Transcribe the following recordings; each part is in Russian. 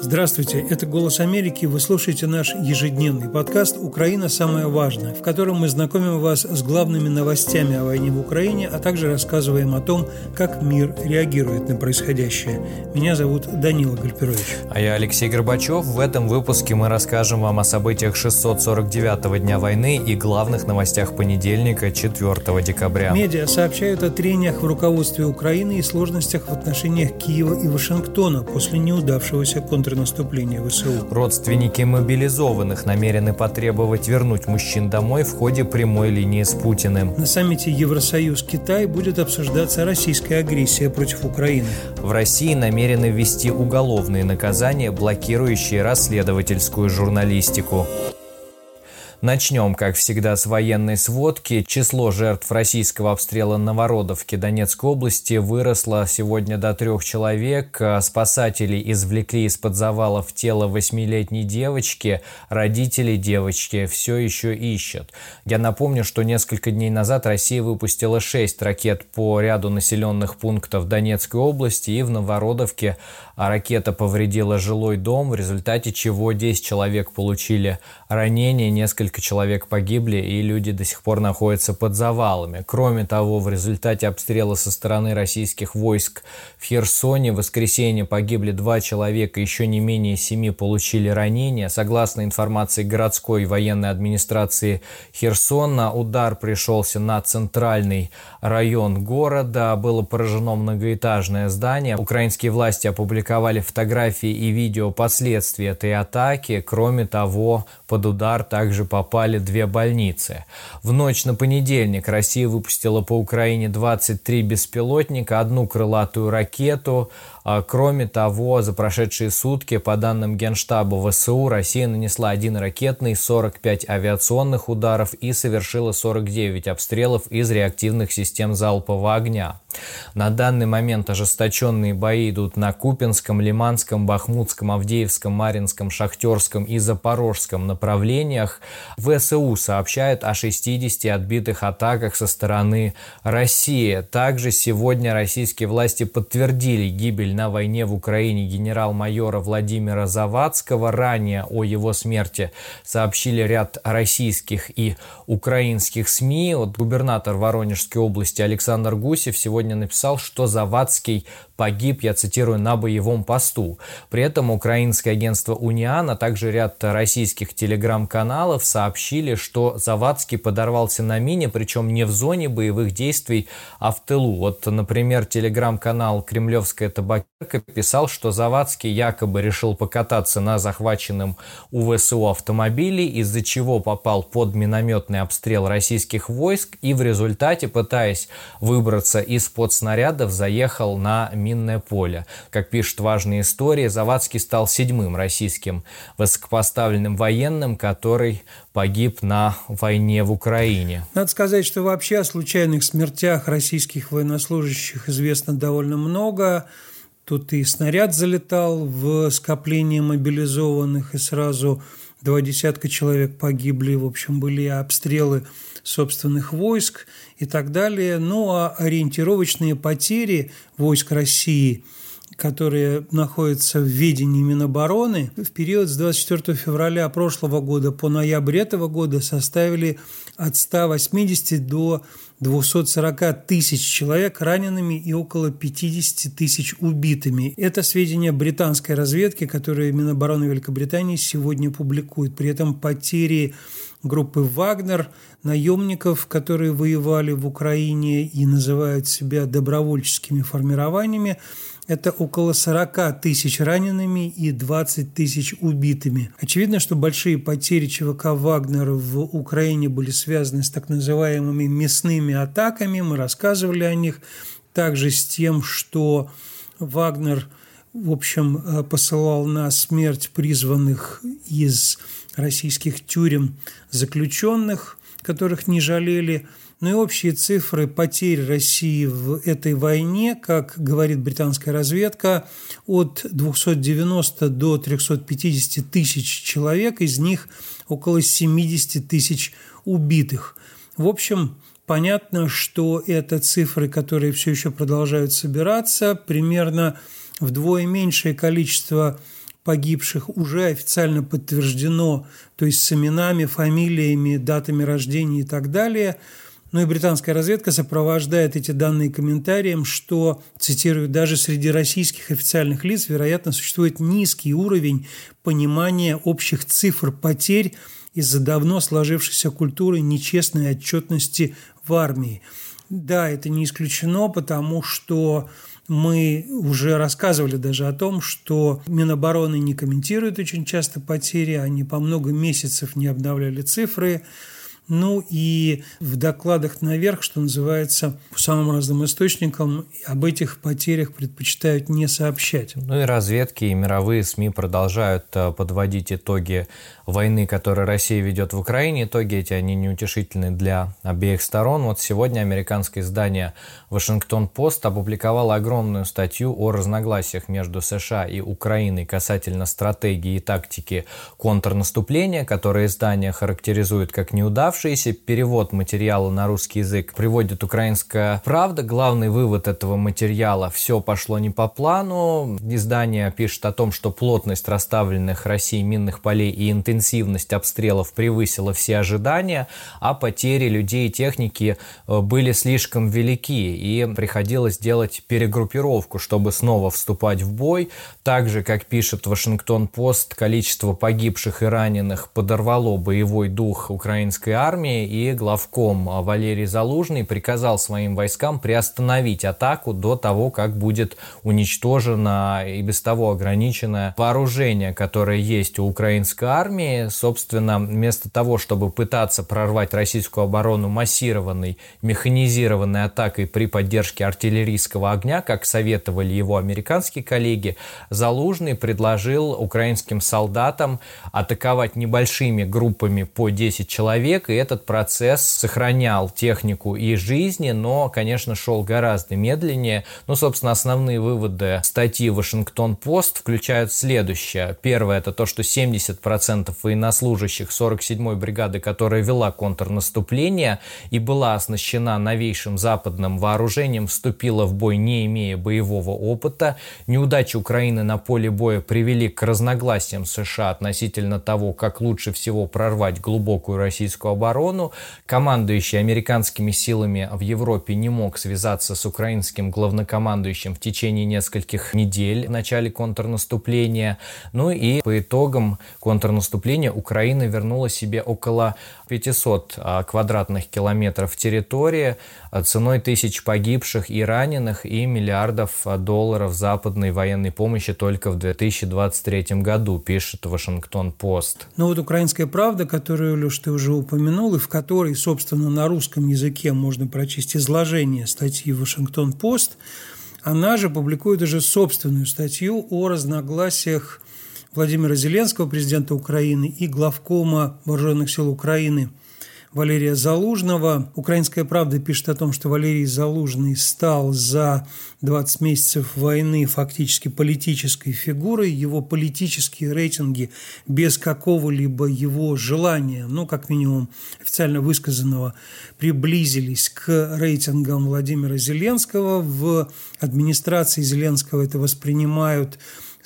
Здравствуйте, это «Голос Америки». Вы слушаете наш ежедневный подкаст «Украина. Самое важное», в котором мы знакомим вас с главными новостями о войне в Украине, а также рассказываем о том, как мир реагирует на происходящее. Меня зовут Данила Гальперович. А я Алексей Горбачев. В этом выпуске мы расскажем вам о событиях 649-го дня войны и главных новостях понедельника, 4 декабря. Медиа сообщают о трениях в руководстве Украины и сложностях в отношениях Киева и Вашингтона после неудавшегося контрнаступления ВСУ. Родственники мобилизованных намерены потребовать вернуть мужчин домой в ходе прямой линии с Путиным. На саммите Евросоюз-Китай будет обсуждаться российская агрессия против Украины. В России намерены ввести уголовные наказания, блокирующие расследовательскую журналистику. Начнем, как всегда, с военной сводки. Число жертв российского обстрела Новородовки Донецкой области выросло сегодня до 3 человек. Спасатели извлекли из-под завалов тело 8-летней девочки. Родители девочки все еще ищут. Я напомню, что несколько дней назад Россия выпустила 6 ракет по ряду населенных пунктов Донецкой области, и в Новородовке ракета повредила жилой дом, в результате чего 10 человек получили ранения, несколько человек погибли, и люди до сих пор находятся под завалами. Кроме того, в результате обстрела со стороны российских войск в Херсоне в воскресенье погибли 2 человека, еще не менее 7 получили ранения. Согласно информации городской военной администрации Херсона, удар пришелся на центральный район города, было поражено многоэтажное здание. Украинские власти опубликовали фотографии и видео последствий этой атаки. Кроме того, под удар также попали 2 больницы. В ночь на понедельник Россия выпустила по Украине 23 беспилотника, 1 крылатую ракету. Кроме того, за прошедшие сутки, по данным Генштаба ВСУ, Россия нанесла 1 ракетный, 45 авиационных ударов и совершила 49 обстрелов из реактивных систем залпового огня. На данный момент ожесточенные бои идут на Купянском, Лиманском, Бахмутском, Авдеевском, Марьинском, Шахтерском и Запорожском направлениях. ВСУ сообщает о 60 отбитых атаках со стороны России. Также сегодня российские власти подтвердили гибель на войне в Украине генерал-майора Владимира Завадского. Ранее о его смерти сообщили ряд российских и украинских СМИ. Губернатор Воронежской области Александр Гусев сегодня написал, что Завадский погиб, я цитирую, на боевом посту. При этом украинское агентство «Униан», а также ряд российских телеграм-каналов сообщили, что Завадский подорвался на мине, причем не в зоне боевых действий, а в тылу. Например, телеграм-канал «Кремлевская табакерка» писал, что Завадский якобы решил покататься на захваченном у ВСУ автомобиле, из-за чего попал под минометный обстрел российских войск и в результате, пытаясь выбраться из-под снарядов, заехал на минное поле. Как пишут «Важные истории», Завадский стал 7-м российским высокопоставленным военным, который погиб на войне в Украине. Надо сказать, что вообще о случайных смертях российских военнослужащих известно довольно много. Тут и снаряд залетал в скопление мобилизованных, и сразу 20 человек погибли. В общем, были обстрелы собственных войск и так далее. Ну, а ориентировочные потери войск России, которые находятся в ведении Минобороны, в период с 24 февраля прошлого года по ноябрь этого года составили от 180 до 240 тысяч человек ранеными и около 50 тысяч убитыми. Это сведения британской разведки, которые Минобороны Великобритании сегодня публикует. При этом потери группы «Вагнер», наемников, которые воевали в Украине и называют себя добровольческими формированиями, это около 40 тысяч ранеными и 20 тысяч убитыми. Очевидно, что большие потери ЧВК «Вагнер» в Украине были связаны с так называемыми мясными атаками. Мы рассказывали о них. Также с тем, что «Вагнер», в общем, посылал на смерть призванных из российских тюрем заключенных, которых не жалели. Ну и общие цифры потерь России в этой войне, как говорит британская разведка, от 290 до 350 тысяч человек, из них около 70 тысяч убитых. В общем, понятно, что это цифры, которые все еще продолжают собираться, примерно вдвое меньшее количество погибших уже официально подтверждено, то есть с именами, фамилиями, датами рождения и так далее. Ну и британская разведка сопровождает эти данные комментарием, что, цитирую, даже среди российских официальных лиц, вероятно, существует низкий уровень понимания общих цифр потерь из-за давно сложившейся культуры нечестной отчетности в армии. Да, это не исключено, потому что мы уже рассказывали даже о том, что Минобороны не комментирует очень часто потери, они по много месяцев не обновляли цифры. Ну и в докладах наверх, что называется, по самым разным источникам об этих потерях предпочитают не сообщать. Ну и разведки, и мировые СМИ продолжают подводить итоги войны, которую Россия ведет в Украине. Итоги эти, они неутешительны для обеих сторон. Вот сегодня американское издание «Вашингтон-Пост» опубликовало огромную статью о разногласиях между США и Украиной касательно стратегии и тактики контрнаступления, которое издание характеризует как неудавшееся. Перевод материала на русский язык приводит «Украинская правда». Главный вывод этого материала: все пошло не по плану. Издание пишет о том, что плотность расставленных Россией минных полей и интенсивность обстрелов превысила все ожидания, а потери людей и техники были слишком велики, и приходилось делать перегруппировку, чтобы снова вступать в бой. Также, как пишет «Вашингтон-Пост», количество погибших и раненых подорвало боевой дух украинской армии, и главком Валерий Залужный приказал своим войскам приостановить атаку до того, как будет уничтожено и без того ограниченное вооружение, которое есть у украинской армии. Собственно, вместо того, чтобы пытаться прорвать российскую оборону массированной механизированной атакой при поддержке артиллерийского огня, как советовали его американские коллеги, Залужный предложил украинским солдатам атаковать небольшими группами по 10 человек, и этот процесс сохранял технику и жизни, но, конечно, шел гораздо медленнее. Ну, собственно, основные выводы статьи «Вашингтон-Пост» включают следующее. Первое – это то, что 70% военнослужащих 47-й бригады, которая вела контрнаступление и была оснащена новейшим западным вооружением, вступила в бой, не имея боевого опыта. Неудачи Украины на поле боя привели к разногласиям США относительно того, как лучше всего прорвать глубокую российскую оборону. Командующий американскими силами в Европе не мог связаться с украинским главнокомандующим в течение нескольких недель в начале контрнаступления. Ну и по итогам контрнаступления Украина вернула себе около 500 квадратных километров территории ценой тысяч погибших и раненых и миллиардов долларов западной военной помощи только в 2023 году, пишет «Вашингтон-Пост». Ну вот «Украинская правда», которую, Леш, ты уже упомянул, и в которой, собственно, на русском языке можно прочесть изложение статьи «Вашингтон-Пост», она же публикует уже собственную статью о разногласиях Владимира Зеленского, президента Украины, и главкома Вооруженных сил Украины Валерия Залужного. «Украинская правда» пишет о том, что Валерий Залужный стал за 20 месяцев войны фактически политической фигурой. Его политические рейтинги без какого-либо его желания, ну, как минимум официально высказанного, приблизились к рейтингам Владимира Зеленского. В администрации Зеленского это воспринимают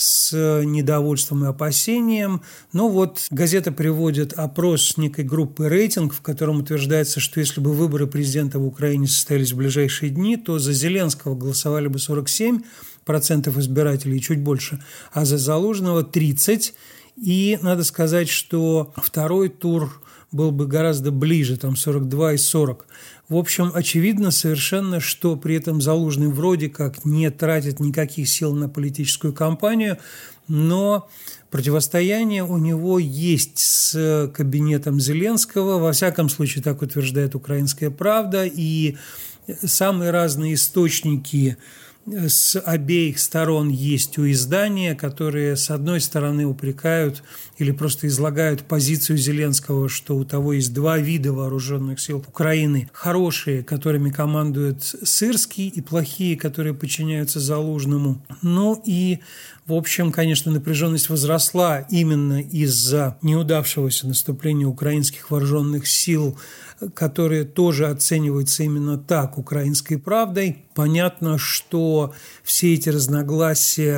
с недовольством и опасением. Но вот газета приводит опрос некой группы «Рейтинг», в котором утверждается, что если бы выборы президента в Украине состоялись в ближайшие дни, то за Зеленского голосовали бы 47% избирателей, чуть больше, а за Залужного 30%. И надо сказать, что второй тур был бы гораздо ближе, там 42 и 40. В общем, очевидно совершенно, что при этом Залужный вроде как не тратит никаких сил на политическую кампанию, но противостояние у него есть с кабинетом Зеленского, во всяком случае, так утверждает «Украинская правда», и самые разные источники с обеих сторон есть у издания, которые, с одной стороны, упрекают или просто излагают позицию Зеленского, что у того есть два вида вооруженных сил Украины. Хорошие, которыми командует Сырский, и плохие, которые подчиняются Залужному. Ну и, в общем, конечно, напряженность возросла именно из-за неудавшегося наступления украинских вооруженных сил, которые тоже оцениваются именно так «Украинской правдой». Понятно, что все эти разногласия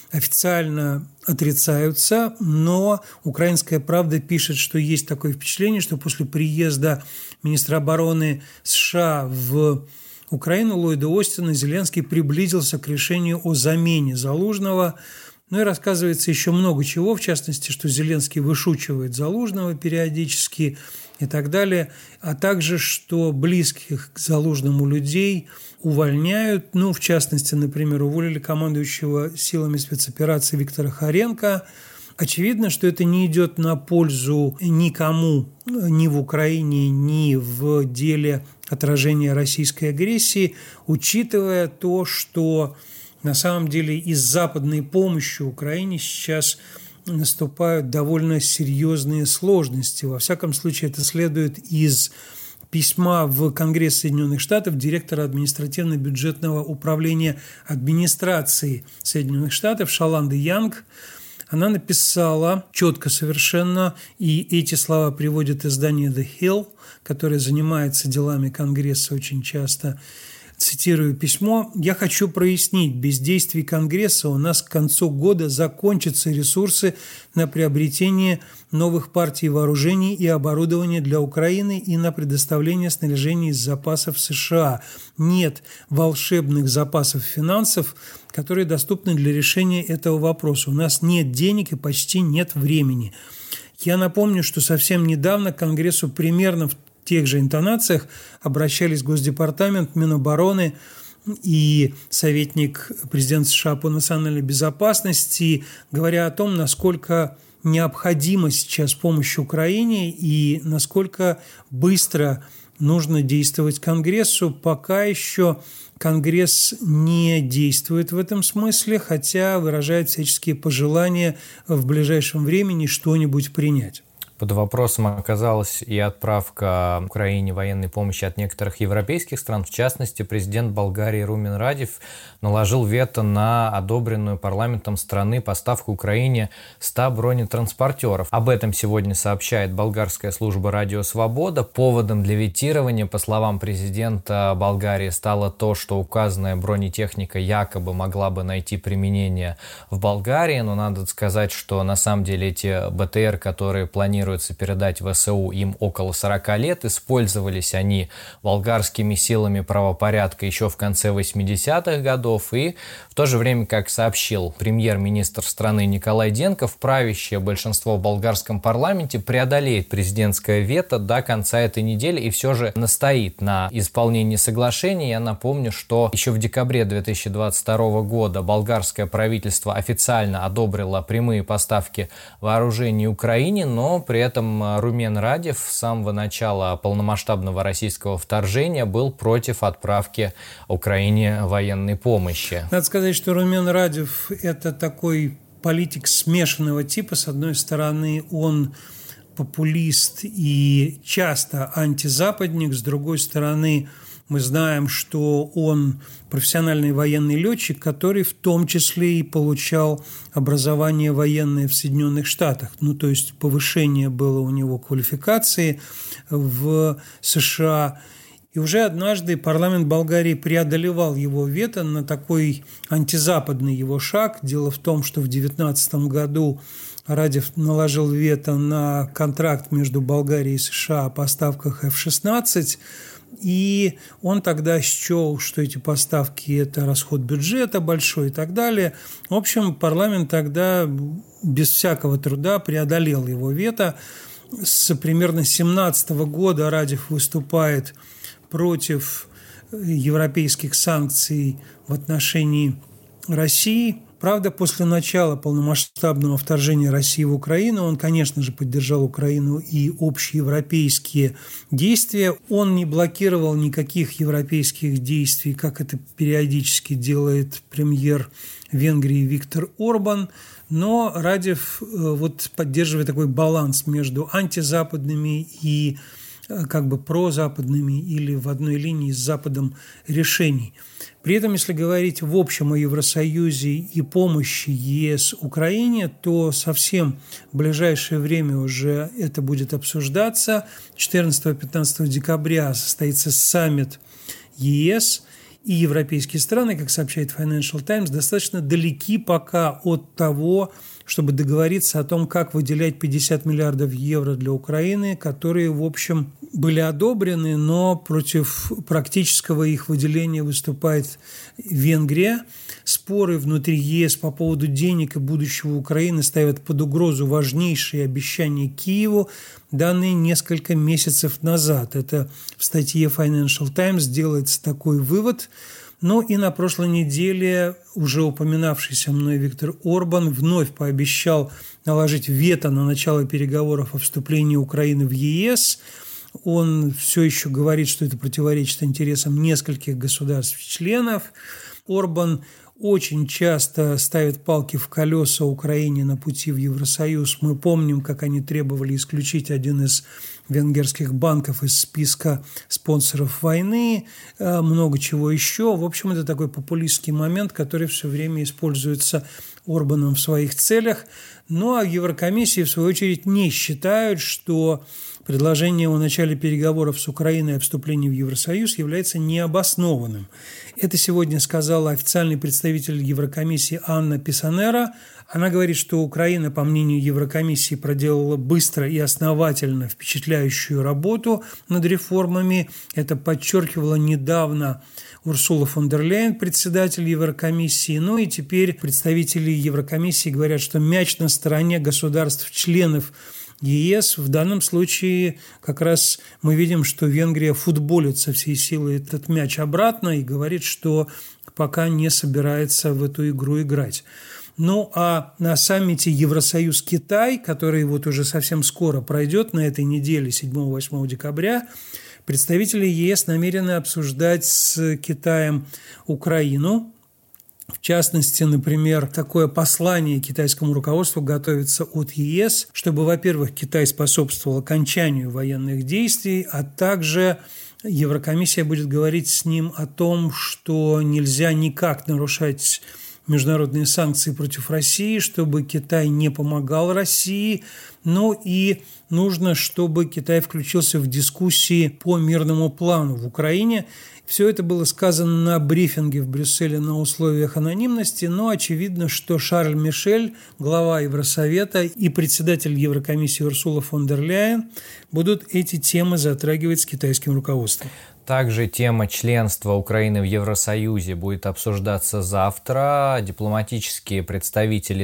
официально отрицаются, но «Украинская правда» пишет, что есть такое впечатление, что после приезда министра обороны США в Украину Ллойда Остина Зеленский приблизился к решению о замене Залужного. Ну и рассказывается еще много чего, в частности, что Зеленский вышучивает Залужного периодически и так далее, а также, что близких к Залужному людей увольняют. Ну, в частности, например, уволили командующего силами спецоперации Виктора Хоренко. Очевидно, что это не идет на пользу никому ни в Украине, ни в деле отражения российской агрессии, учитывая то, что на самом деле из западной помощи Украине сейчас наступают довольно серьезные сложности. Во всяком случае, это следует из письма в Конгресс Соединенных Штатов директора административно-бюджетного управления администрации Соединенных Штатов Шоланды Янг. Она написала четко совершенно, и эти слова приводит издание The Hill, которое занимается делами Конгресса очень часто. Цитирую письмо. «Я хочу прояснить, без действий Конгресса у нас к концу года закончатся ресурсы на приобретение новых партий вооружений и оборудования для Украины и на предоставление снаряжения из запасов США. Нет волшебных запасов финансов, которые доступны для решения этого вопроса. У нас нет денег и почти нет времени». Я напомню, что совсем недавно к Конгрессу примерно в тех же интонациях обращались Госдепартамент, Минобороны и советник президента США по национальной безопасности, говоря о том, насколько необходима сейчас помощь Украине и насколько быстро нужно действовать Конгрессу. Пока еще Конгресс не действует в этом смысле, хотя выражает всяческие пожелания в ближайшем времени что-нибудь принять. Под вопросом оказалась и отправка Украине военной помощи от некоторых европейских стран. В частности, президент Болгарии Румен Радев наложил вето на одобренную парламентом страны поставку Украине 100 бронетранспортеров. Об этом сегодня сообщает болгарская служба «Радио Свобода». Поводом для ветирования, по словам президента Болгарии, стало то, что указанная бронетехника якобы могла бы найти применение в Болгарии. Но надо сказать, что на самом деле эти БТР, которые планируются передать ВСУ, им около 40 лет. Использовались они болгарскими силами правопорядка еще в конце 80-х годов. И в то же время, как сообщил премьер-министр страны Николай Денков, правящее большинство в болгарском парламенте преодолеет президентское вето до конца этой недели и все же настоит на исполнении соглашения. Я напомню, что еще в декабре 2022 года болгарское правительство официально одобрило прямые поставки вооружений Украине, но при этом Румен Радев с самого начала полномасштабного российского вторжения был против отправки Украине военной помощи. Надо сказать, что Румен Радев – это такой политик смешанного типа. С одной стороны, он популист и часто антизападник, с другой стороны, мы знаем, что он профессиональный военный летчик, который в том числе и получал образование военное в Соединенных Штатах. Ну, то есть повышение было у него квалификации в США. И уже однажды парламент Болгарии преодолевал его вето на такой антизападный его шаг. Дело в том, что в 2019 году Радев наложил вето на контракт между Болгарией и США о поставках F-16, и он тогда счел, что эти поставки – это расход бюджета большой и так далее. В общем, парламент тогда без всякого труда преодолел его вето. С примерно 2017 года Радев выступает против европейских санкций в отношении России. Правда, после начала полномасштабного вторжения России в Украину он, конечно же, поддержал Украину и общеевропейские действия. Он не блокировал никаких европейских действий, как это периодически делает премьер Венгрии Виктор Орбан. Но Радев поддерживает такой баланс между антизападными и как бы прозападными или в одной линии с Западом решений. При этом, если говорить в общем о Евросоюзе и помощи ЕС Украине, то совсем в ближайшее время уже это будет обсуждаться. 14-15 декабря состоится саммит ЕС, и европейские страны, как сообщает Financial Times, достаточно далеки пока от того, чтобы договориться о том, как выделять 50 миллиардов евро для Украины, которые, в общем, были одобрены, но против практического их выделения выступает Венгрия. Споры внутри ЕС по поводу денег и будущего Украины ставят под угрозу важнейшие обещания Киеву, данные несколько месяцев назад. Это в статье Financial Times делается такой вывод. Ну и на прошлой неделе уже упоминавшийся мной Виктор Орбан вновь пообещал наложить вето на начало переговоров о вступлении Украины в ЕС. Он все еще говорит, что это противоречит интересам нескольких государств-членов. Орбан очень часто ставит палки в колеса Украине на пути в Евросоюз. Мы помним, как они требовали исключить один из венгерских банков из списка спонсоров войны, много чего еще. В общем, это такой популистский момент, который все время используется Орбаном в своих целях. Ну а в Еврокомиссии, в свою очередь, не считают, что предложение о начале переговоров с Украиной о вступлении в Евросоюз является необоснованным. Это сегодня сказала официальный представитель Еврокомиссии Анна Писанера. Она говорит, что Украина, по мнению Еврокомиссии, проделала быстро и основательно впечатляющую работу над реформами. Это подчеркивала недавно Урсула фон дер Ляйен, председатель Еврокомиссии. Ну и теперь представители Еврокомиссии говорят, что мяч на стороне государств-членов ЕС. В данном случае как раз мы видим, что Венгрия футболит со всей силы этот мяч обратно и говорит, что пока не собирается в эту игру играть. Ну а на саммите Евросоюз-Китай, который вот уже совсем скоро пройдет на этой неделе, 7-8 декабря, представители ЕС намерены обсуждать с Китаем Украину. В частности, например, такое послание китайскому руководству готовится от ЕС, чтобы, во-первых, Китай способствовал окончанию военных действий, а также Еврокомиссия будет говорить с ним о том, что нельзя никак нарушать международные санкции против России, чтобы Китай не помогал России, но и нужно, чтобы Китай включился в дискуссии по мирному плану в Украине. Все это было сказано на брифинге в Брюсселе на условиях анонимности, но очевидно, что Шарль Мишель, глава Евросовета и председатель Еврокомиссии Урсула фон дер Ляйен будут эти темы затрагивать с китайским руководством. Также тема членства Украины в Евросоюзе будет обсуждаться завтра. Дипломатические представители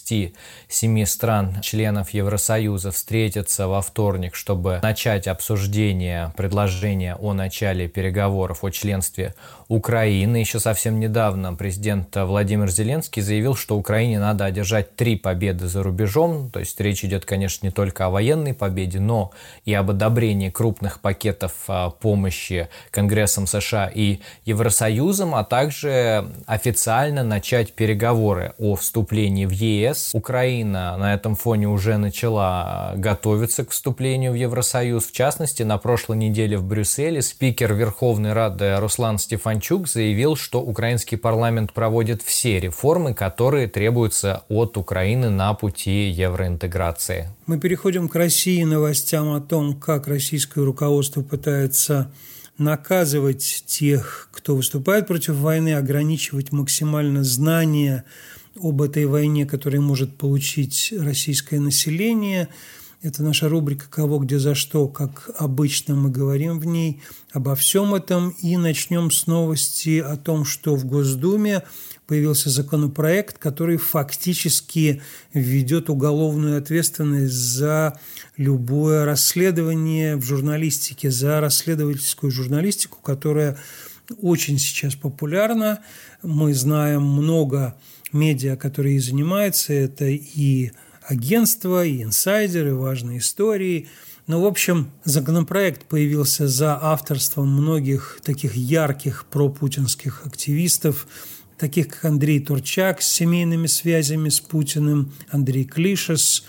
27 стран-членов Евросоюза встретятся во вторник, чтобы начать обсуждение предложения о начале переговоров о членстве Украины. Еще совсем недавно президент Владимир Зеленский заявил, что Украине надо одержать 3 победы за рубежом. То есть речь идет, конечно, не только о военной победе, но и об одобрении крупных пакетов помощи Конгрессом США и Евросоюзом, а также официально начать переговоры о вступлении в ЕС. Украина на этом фоне уже начала готовиться к вступлению в Евросоюз. В частности, на прошлой неделе в Брюсселе спикер Верховной Рады Руслан Стефанчук заявил, что украинский парламент проводит все реформы, которые требуются от Украины на пути евроинтеграции. Мы переходим к России, новостям о том, как российское руководство пытается наказывать тех, кто выступает против войны, ограничивать максимально знания об этой войне, которые может получить российское население. Это наша рубрика «Кого, где, за что», как обычно мы говорим в ней обо всем этом. И начнем с новости о том, что в Госдуме появился законопроект, который фактически введет уголовную ответственность за любое расследование в журналистике, за расследовательскую журналистику, которая очень сейчас популярна. Мы знаем много медиа, которые ей занимаются. Это и агентства, и инсайдеры, важные истории. Но, в общем, законопроект появился за авторством многих таких ярких пропутинских активистов, таких как Андрей Турчак с семейными связями с Путиным, Андрей Клишес,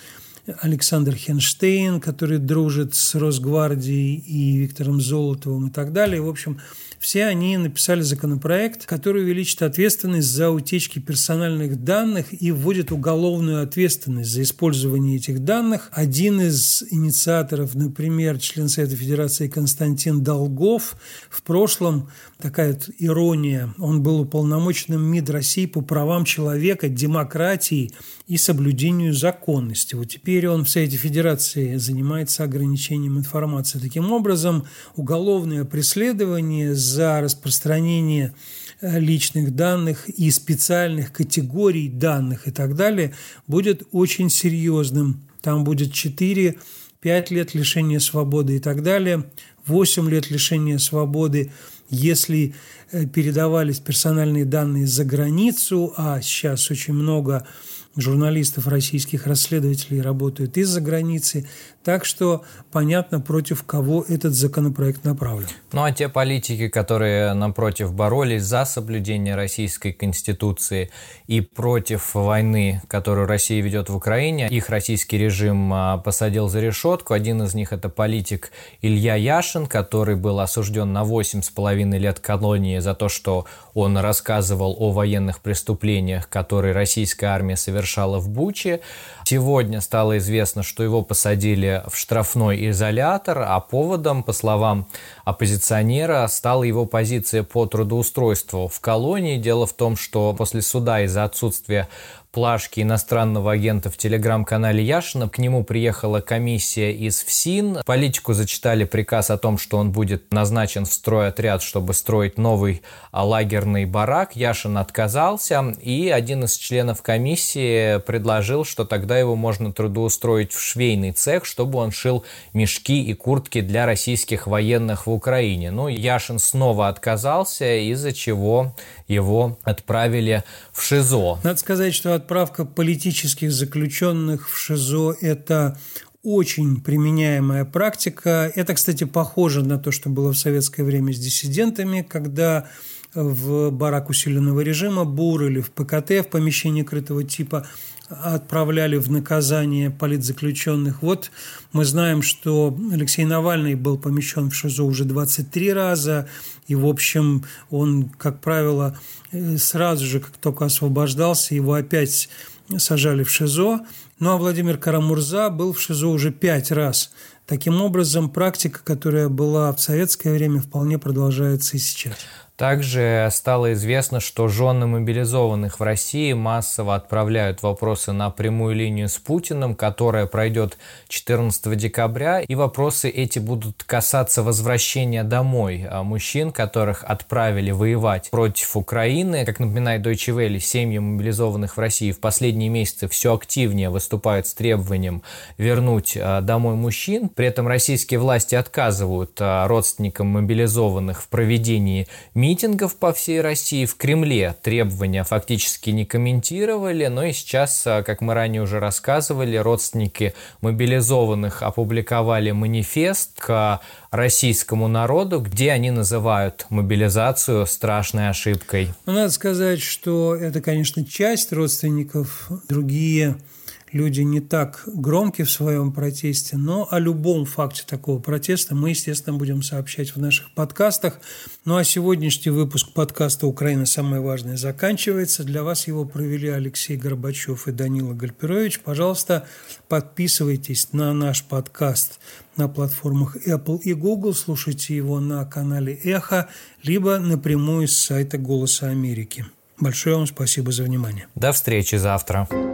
Александр Хенштейн, который дружит с Росгвардией и Виктором Золотовым и так далее. В общем, все они написали законопроект, который увеличит ответственность за утечки персональных данных и вводит уголовную ответственность за использование этих данных. Один из инициаторов, например, член Совета Федерации Константин Долгов, в прошлом, такая ирония, он был уполномоченным МИД России по правам человека, демократии и соблюдению законности. Вот теперь он в Совете Федерации занимается ограничением информации. Таким образом, уголовное преследование за распространение личных данных и специальных категорий данных и так далее будет очень серьезным. Там будет 4-5 лет лишения свободы и так далее, 8 лет лишения свободы, если передавались персональные данные за границу, а сейчас очень много журналистов, российских расследователей работают из-за границы. Так что понятно, против кого этот законопроект направлен. Ну а те политики, которые, напротив, боролись за соблюдение российской конституции и против войны, которую Россия ведет в Украине, их российский режим посадил за решетку. Один из них – это политик Илья Яшин, который был осужден на 8,5 лет колонии за то, что он рассказывал о военных преступлениях, которые российская армия совершала в Буче. Сегодня стало известно, что его посадили в штрафной изолятор, а поводом, по словам оппозиционера, стала его позиция по трудоустройству в колонии. Дело в том, что после суда из-за отсутствия плашки иностранного агента в телеграм-канале Яшина к нему приехала комиссия из ФСИН. Политику зачитали приказ о том, что он будет назначен в стройотряд, чтобы строить новый лагерный барак. Яшин отказался, и один из членов комиссии предложил, что тогда его можно трудоустроить в швейный цех, чтобы он шил мешки и куртки для российских военных в Украине. Но Яшин снова отказался, из-за чего его отправили в ШИЗО. Надо сказать, что отправка политических заключенных в ШИЗО – это очень применяемая практика. Это, кстати, похоже на то, что было в советское время с диссидентами, когда в барак усиленного режима БУР или в ПКТ, в помещении крытого типа, отправляли в наказание политзаключенных. Вот мы знаем, что Алексей Навальный был помещен в ШИЗО уже 23 раза, и, в общем, он, как правило, сразу же, как только освобождался, его опять сажали в ШИЗО. Ну а Владимир Кара-Мурза был в ШИЗО уже 5 раз. Таким образом, практика, которая была в советское время, вполне продолжается и сейчас. Также стало известно, что жены мобилизованных в России массово отправляют вопросы на прямую линию с Путиным, которая пройдет 14 декабря, и вопросы эти будут касаться возвращения домой мужчин, которых отправили воевать против Украины. Как напоминает Deutsche Welle, семьи мобилизованных в России в последние месяцы все активнее выступают с требованием вернуть домой мужчин. При этом российские власти отказывают родственникам мобилизованных в проведении митингов по всей России. В Кремле требования фактически не комментировали, но и сейчас, как мы ранее уже рассказывали, родственники мобилизованных опубликовали манифест к российскому народу, где они называют мобилизацию страшной ошибкой. Надо сказать, что это, конечно, часть родственников, другие люди не так громки в своем протесте, но о любом факте такого протеста мы, естественно, будем сообщать в наших подкастах. Ну а сегодняшний выпуск подкаста «Украина. Самое важное» заканчивается. Для вас его провели Алексей Горбачев и Данила Гальперович. Пожалуйста, подписывайтесь на наш подкаст на платформах Apple и Google, слушайте его на канале «Эхо», либо напрямую с сайта «Голоса Америки». Большое вам спасибо за внимание. До встречи завтра.